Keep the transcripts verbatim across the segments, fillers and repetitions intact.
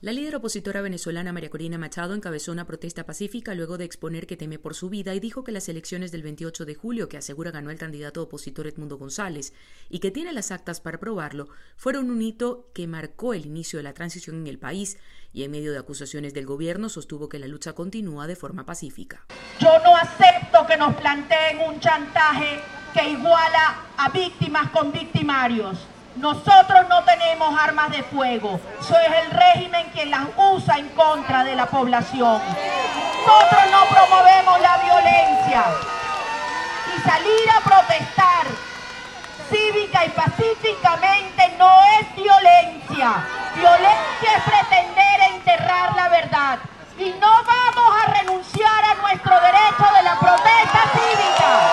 La líder opositora venezolana María Corina Machado encabezó una protesta pacífica luego de exponer que teme por su vida y dijo que las elecciones del veintiocho de julio, que asegura ganó el candidato opositor Edmundo González y que tiene las actas para probarlo, fueron un hito que marcó el inicio de la transición en el país y en medio de acusaciones del gobierno sostuvo que la lucha continúa de forma pacífica. Yo no acepto que nos planteen un chantaje que iguala a víctimas con victimarios. Nosotros no tenemos armas de fuego, eso es el régimen quien las usa en contra de la población. Nosotros no promovemos la violencia y salir a protestar cívica y pacíficamente no es violencia. Violencia es pretender enterrar la verdad y no vamos a renunciar a nuestro derecho de la protesta cívica.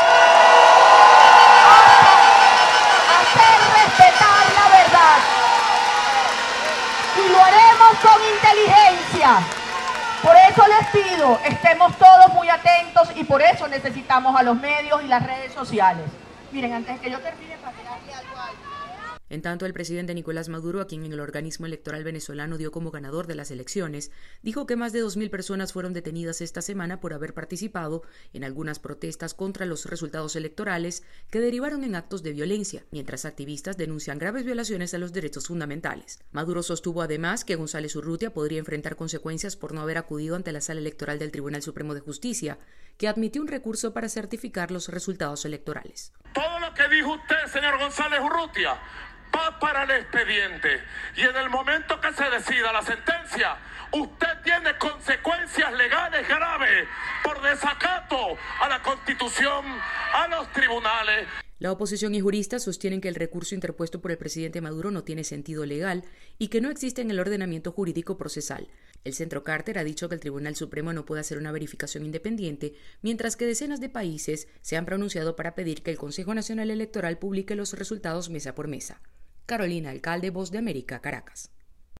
Con inteligencia. Por eso les pido, estemos todos muy atentos y por eso necesitamos a los medios y las redes sociales. Miren, antes que yo termine, para darle algo a alguien. En tanto, el presidente Nicolás Maduro, a quien el organismo electoral venezolano dio como ganador de las elecciones, dijo que más de dos mil personas fueron detenidas esta semana por haber participado en algunas protestas contra los resultados electorales que derivaron en actos de violencia, mientras activistas denuncian graves violaciones a los derechos fundamentales. Maduro sostuvo además que González Urrutia podría enfrentar consecuencias por no haber acudido ante la Sala Electoral del Tribunal Supremo de Justicia, que admitió un recurso para certificar los resultados electorales. Todo lo que dijo usted, señor González Urrutia, va para el expediente y en el momento que se decida la sentencia, usted tiene consecuencias legales graves por desacato a la Constitución, a los tribunales. La oposición y juristas sostienen que el recurso interpuesto por el presidente Maduro no tiene sentido legal y que no existe en el ordenamiento jurídico procesal. El Centro Carter ha dicho que el Tribunal Supremo no puede hacer una verificación independiente, mientras que decenas de países se han pronunciado para pedir que el Consejo Nacional Electoral publique los resultados mesa por mesa. Carolina Alcalde, Voz de América, Caracas.